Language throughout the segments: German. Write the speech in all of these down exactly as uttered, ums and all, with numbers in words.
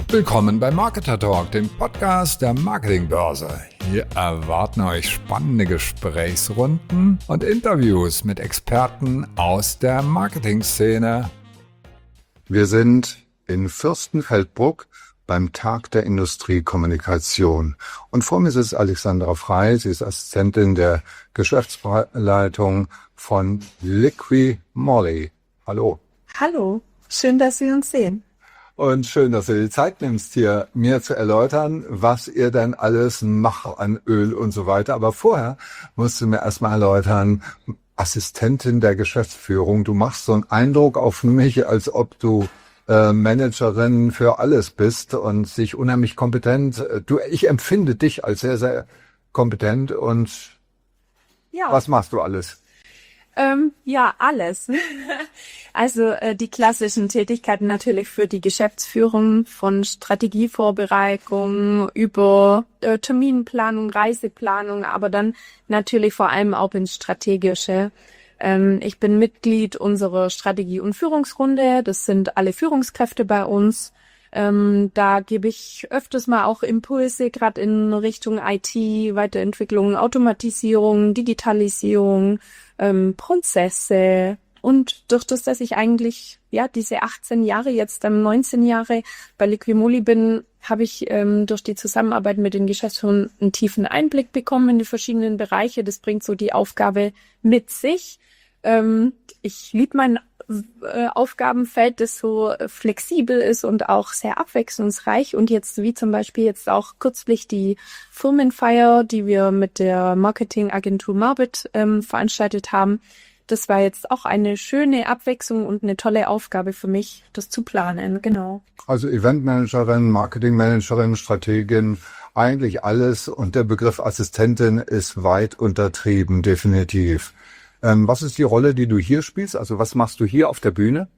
Willkommen bei Marketer Talk, dem Podcast der Marketingbörse. Hier erwarten euch spannende Gesprächsrunden und Interviews mit Experten aus der Marketingszene. Wir sind in Fürstenfeldbruck beim Tag der Industriekommunikation. Und vor mir sitzt Alexandra Frey, sie ist Assistentin der Geschäftsleitung von Liqui-Moly. Hallo. Hallo, schön, dass Sie uns sehen. Und schön, dass du die Zeit nimmst, hier mir zu erläutern, was ihr denn alles macht an Öl und so weiter. Aber vorher musst du mir erstmal erläutern, Assistentin der Geschäftsführung. Du machst so einen Eindruck auf mich, als ob du äh, Managerin für alles bist und sich unheimlich kompetent. Du, ich empfinde dich als sehr, sehr kompetent. Und ja. Was machst du alles? Ähm, ja, alles. Also äh, die klassischen Tätigkeiten natürlich für die Geschäftsführung, von Strategievorbereitung über äh, Terminplanung, Reiseplanung, aber dann natürlich vor allem auch ins Strategische. Ähm, ich bin Mitglied unserer Strategie- und Führungsrunde. Das sind alle Führungskräfte bei uns. Ähm, da gebe ich öfters mal auch Impulse, gerade in Richtung I T, Weiterentwicklung, Automatisierung, Digitalisierung, ähm, Prozesse. Und durch das, dass ich eigentlich ja diese achtzehn Jahre, jetzt ähm, neunzehn Jahre bei Liqui-Moly bin, habe ich ähm, durch die Zusammenarbeit mit den Geschäftsführern einen tiefen Einblick bekommen in die verschiedenen Bereiche. Das bringt so die Aufgabe mit sich. Ähm, ich liebe mein äh, Aufgabenfeld, das so flexibel ist und auch sehr abwechslungsreich. Und jetzt, wie zum Beispiel jetzt auch kürzlich die Firmenfeier, die wir mit der Marketingagentur Marbit ähm, veranstaltet haben. Das war jetzt auch eine schöne Abwechslung und eine tolle Aufgabe für mich, das zu planen, genau. Also Eventmanagerin, Marketingmanagerin, Strategin, eigentlich alles. Und der Begriff Assistentin ist weit untertrieben, definitiv. Ähm, was ist die Rolle, die du hier spielst? Also was machst du hier auf der Bühne?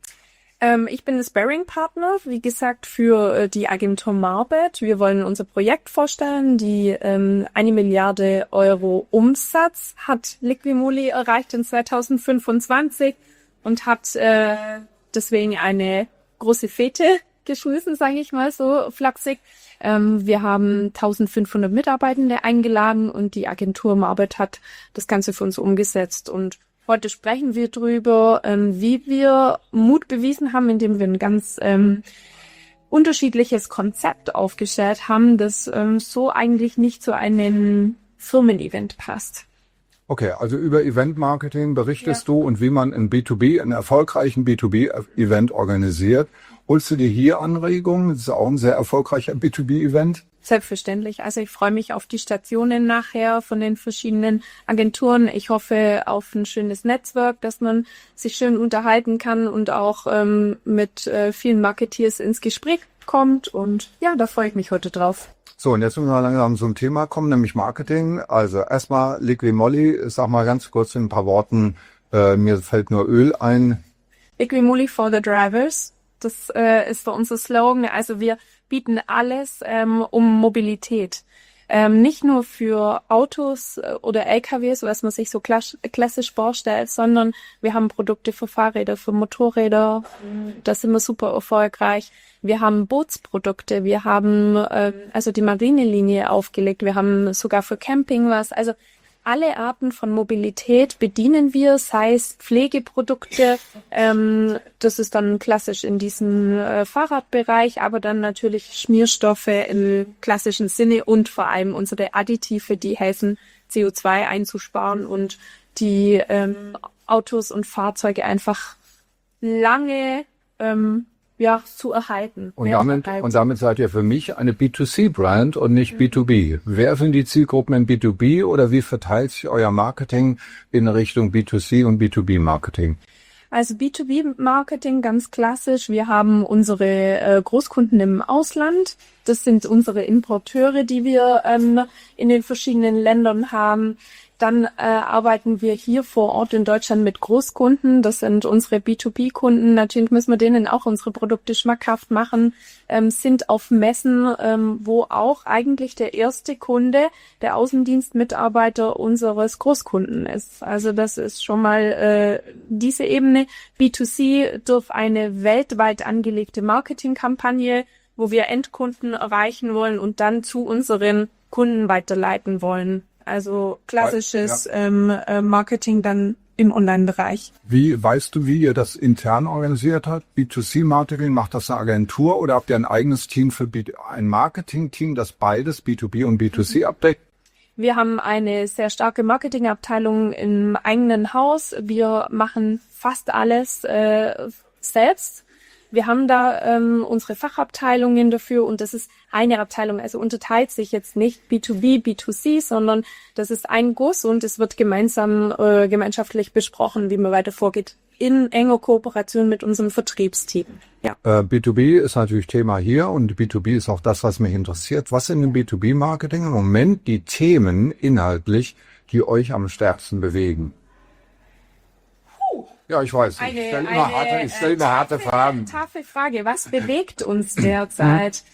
Ähm, ich bin Sparring-Partner, wie gesagt, für äh, die Agentur Marbit. Wir wollen unser Projekt vorstellen. Die ähm, eine Milliarde Euro Umsatz hat Liqui-Moly erreicht in zwanzig fünfundzwanzig und hat äh, deswegen eine große Fete geschmissen, sage ich mal so flapsig. Ähm, wir haben eintausendfünfhundert Mitarbeitende eingeladen und die Agentur Marbit hat das Ganze für uns umgesetzt. Und heute sprechen wir drüber, ähm, wie wir Mut bewiesen haben, indem wir ein ganz ähm, unterschiedliches Konzept aufgestellt haben, das ähm, so eigentlich nicht zu einem Firmen-Event passt. Okay, also über Event-Marketing berichtest Ja. du und wie man ein B zwei B, einen erfolgreichen B zwei B-Event organisiert. Holst du dir hier Anregungen? Das ist auch ein sehr erfolgreicher B zwei B-Event. Selbstverständlich. Also ich freue mich auf die Stationen nachher von den verschiedenen Agenturen. Ich hoffe auf ein schönes Netzwerk, dass man sich schön unterhalten kann und auch ähm, mit äh, vielen Marketeers ins Gespräch kommt. Und ja, da freue ich mich heute drauf. So, und jetzt müssen wir langsam zum Thema kommen, nämlich Marketing. Also erstmal Liqui-Moly, sag mal ganz kurz in ein paar Worten, äh, mir fällt nur Öl ein. Liqui-Moly for the drivers. Das äh, ist für unser Slogan. Also wir bieten alles ähm, um Mobilität. Ähm, nicht nur für Autos oder L K Ws, was man sich so klass- klassisch vorstellt, sondern wir haben Produkte für Fahrräder, für Motorräder. Da sind wir super erfolgreich. Wir haben Bootsprodukte, wir haben ähm, also die Marinelinie aufgelegt, wir haben sogar für Camping was. Also alle Arten von Mobilität bedienen wir, sei es Pflegeprodukte, ähm, das ist dann klassisch in diesem äh, Fahrradbereich, aber dann natürlich Schmierstoffe im klassischen Sinne und vor allem unsere Additive, die helfen, C O zwei einzusparen und die ähm, Autos und Fahrzeuge einfach lange ähm, ja, zu erhalten. Und damit, und damit seid ihr für mich eine B zwei C-Brand und nicht B zwei B. Wer sind die Zielgruppen in B zwei B oder wie verteilt sich euer Marketing in Richtung B zwei C und B zwei B-Marketing? Also B zwei B-Marketing ganz klassisch. Wir haben unsere äh, Großkunden im Ausland. Das sind unsere Importeure, die wir ähm, in den verschiedenen Ländern haben. Dann äh, arbeiten wir hier vor Ort in Deutschland mit Großkunden. Das sind unsere B zwei B-Kunden. Natürlich müssen wir denen auch unsere Produkte schmackhaft machen. Ähm, sind auf Messen, ähm, wo auch eigentlich der erste Kunde der Außendienstmitarbeiter unseres Großkunden ist. Also das ist schon mal äh, diese Ebene. B zwei C durch eine weltweit angelegte Marketingkampagne wo wir Endkunden erreichen wollen und dann zu unseren Kunden weiterleiten wollen. Also klassisches ja. ähm, äh, Marketing dann im Online-Bereich. Wie weißt du, wie ihr das intern organisiert habt? B zwei C-Marketing, macht das eine Agentur oder habt ihr ein eigenes Team für B- ein Marketing-Team, das beides B zwei B und B zwei C abdeckt? Wir haben eine sehr starke Marketingabteilung im eigenen Haus. Wir machen fast alles äh, selbst. Wir haben da ähm, unsere Fachabteilungen dafür und das ist eine Abteilung, also unterteilt sich jetzt nicht B zwei B, B zwei C, sondern das ist ein Guss und es wird gemeinsam, äh, gemeinschaftlich besprochen, wie man weiter vorgeht, in enger Kooperation mit unserem Vertriebsteam. Ja. Äh, B zwei B ist natürlich Thema hier und B zwei B ist auch das, was mich interessiert. Was sind im B zwei B-Marketing im Moment die Themen inhaltlich, die euch am stärksten bewegen? Ja, ich weiß. Eine, ich stelle eine, immer harte, ich stelle immer harte Fragen. Taffe Frage. Was bewegt uns derzeit?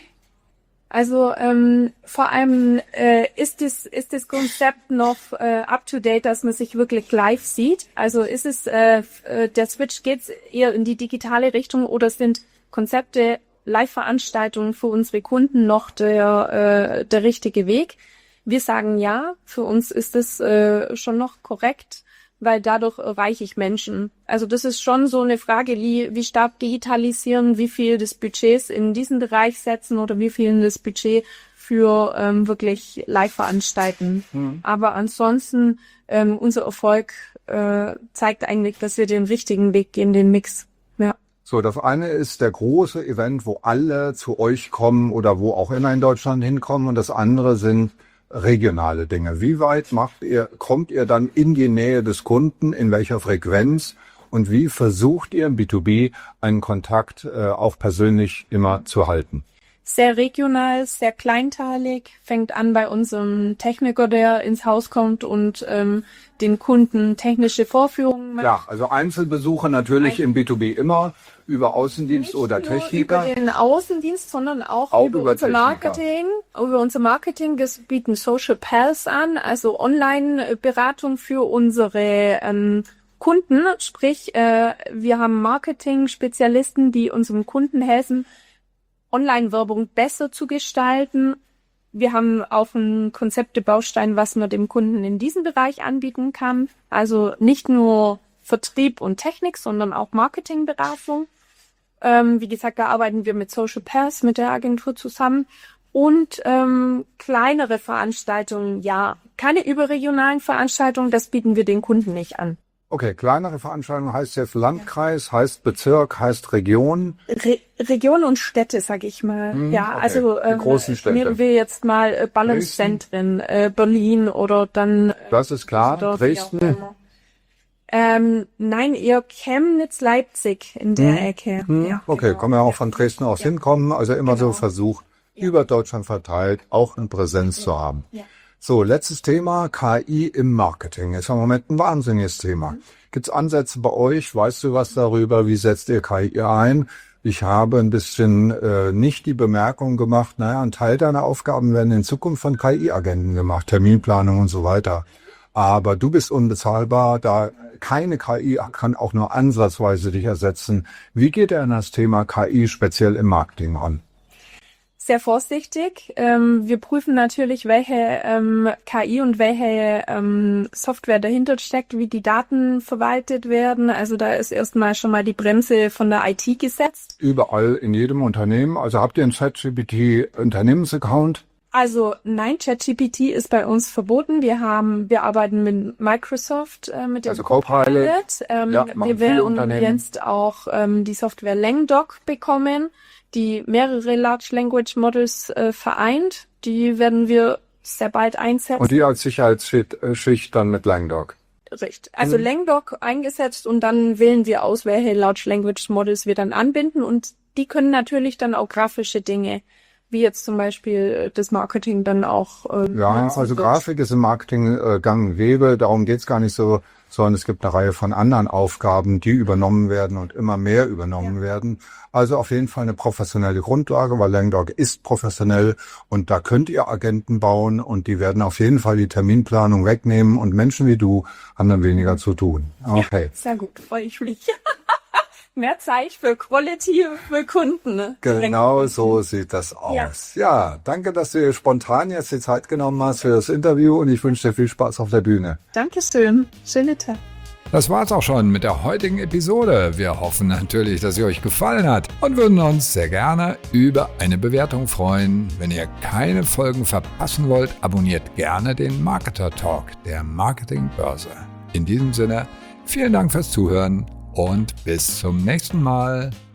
Also ähm, vor allem äh, ist das ist das Konzept noch äh, up to date, dass man sich wirklich live sieht. Also ist es äh, der Switch geht's eher in die digitale Richtung oder sind Konzepte Live-Veranstaltungen für unsere Kunden noch der äh, der richtige Weg? Wir sagen ja. Für uns ist es äh, schon noch korrekt, weil dadurch erreiche ich Menschen. Also das ist schon so eine Frage, wie, wie stark digitalisieren, wie viel des Budgets in diesen Bereich setzen oder wie viel das Budget für ähm, wirklich live veranstalten. Mhm. Aber ansonsten, ähm, unser Erfolg äh, zeigt eigentlich, dass wir den richtigen Weg gehen, den Mix. Ja. So, das eine ist der große Event, wo alle zu euch kommen oder wo auch immer in Deutschland hinkommen und das andere sind regionale Dinge. Wie weit macht ihr, kommt ihr dann in die Nähe des Kunden, in welcher Frequenz und wie versucht ihr im B zwei B einen Kontakt äh, auch persönlich immer zu halten? Sehr regional, sehr kleinteilig, fängt an bei unserem Techniker, der ins Haus kommt und ähm, den Kunden technische Vorführungen macht. Ja, also Einzelbesuche natürlich Ein im B zwei B immer über Außendienst Nicht oder nur Techniker. Über den Außendienst, sondern auch, auch über, über unser Techniker. Marketing. Über unser Marketing, das bieten Social Pals an, also Online-Beratung für unsere ähm, Kunden. Sprich, äh, wir haben Marketing-Spezialisten, die unserem Kunden helfen, Online-Werbung besser zu gestalten. Wir haben auch ein Konzeptebaustein, was man dem Kunden in diesem Bereich anbieten kann. Also nicht nur Vertrieb und Technik, sondern auch Marketingberatung. Ähm, wie gesagt, da arbeiten wir mit Social Pairs, mit der Agentur zusammen. Und ähm, kleinere Veranstaltungen, ja. Keine überregionalen Veranstaltungen, das bieten wir den Kunden nicht an. Okay, kleinere Veranstaltungen heißt jetzt Landkreis, heißt Bezirk, heißt Region. Re Region und Städte, sag ich mal. Hm, ja, okay. Also ähm, die großen Städte. Nehmen wir jetzt mal äh, Ballungszentren, äh, Berlin oder dann. Äh, das ist klar. Dresden. Ähm, nein, eher Chemnitz, Leipzig in der hm. Ecke. Hm. Ja, okay, genau. kann man ja auch von Dresden aus ja. hinkommen. Also immer genau. so versucht, ja. über Deutschland verteilt auch eine Präsenz ja. zu haben. Ja. So, letztes Thema, K I im Marketing. Ist im Moment ein wahnsinniges Thema. Mhm. Gibt's Ansätze bei euch? Weißt du was darüber? Wie setzt ihr K I ein? Ich habe ein bisschen äh, nicht die Bemerkung gemacht, naja, ein Teil deiner Aufgaben werden in Zukunft von K I-Agenten gemacht, Terminplanung und so weiter. Aber du bist unbezahlbar, da keine K I kann auch nur ansatzweise dich ersetzen. Wie geht ihr an das Thema K I speziell im Marketing an? Sehr vorsichtig. Ähm, wir prüfen natürlich, welche ähm, K I und welche ähm, Software dahinter steckt, wie die Daten verwaltet werden. Also da ist erstmal schon mal die Bremse von der I T gesetzt. Überall in jedem Unternehmen. Also habt ihr einen ChatGPT-Unternehmensaccount? Also nein, ChatGPT ist bei uns verboten. Wir haben, wir arbeiten mit Microsoft, äh, mit dem also Copilot. Ähm, ja, wir will und jetzt auch ähm, die Software LangDoc bekommen, die mehrere Large Language Models äh, vereint. Die werden wir sehr bald einsetzen. Und die als Sicherheitsschicht dann mit LangDoc? Richtig. Also mhm. LangDoc eingesetzt und dann wählen wir aus, welche Large Language Models wir dann anbinden. Und die können natürlich dann auch grafische Dinge, wie jetzt zum Beispiel das Marketing dann auch. Äh, ja, also wird. Grafik ist im Marketing äh, gang und gäbe, darum geht's gar nicht so, sondern es gibt eine Reihe von anderen Aufgaben, die übernommen werden und immer mehr übernommen ja. werden. Also auf jeden Fall eine professionelle Grundlage, weil LangDoc ist professionell und da könnt ihr Agenten bauen und die werden auf jeden Fall die Terminplanung wegnehmen und Menschen wie du haben dann weniger zu tun. Okay. Ja, sehr gut, freue ich mich. mehr Zeit für Quality, für Kunden. Ne? Genau so sieht das aus. Ja. ja, danke, dass du dir spontan jetzt die Zeit genommen hast für das Interview und ich wünsche dir viel Spaß auf der Bühne. Dankeschön. Schöne Tag. Das war's auch schon mit der heutigen Episode. Wir hoffen natürlich, dass sie euch gefallen hat und würden uns sehr gerne über eine Bewertung freuen. Wenn ihr keine Folgen verpassen wollt, abonniert gerne den Marketer Talk der Marketingbörse. In diesem Sinne, vielen Dank fürs Zuhören und bis zum nächsten Mal.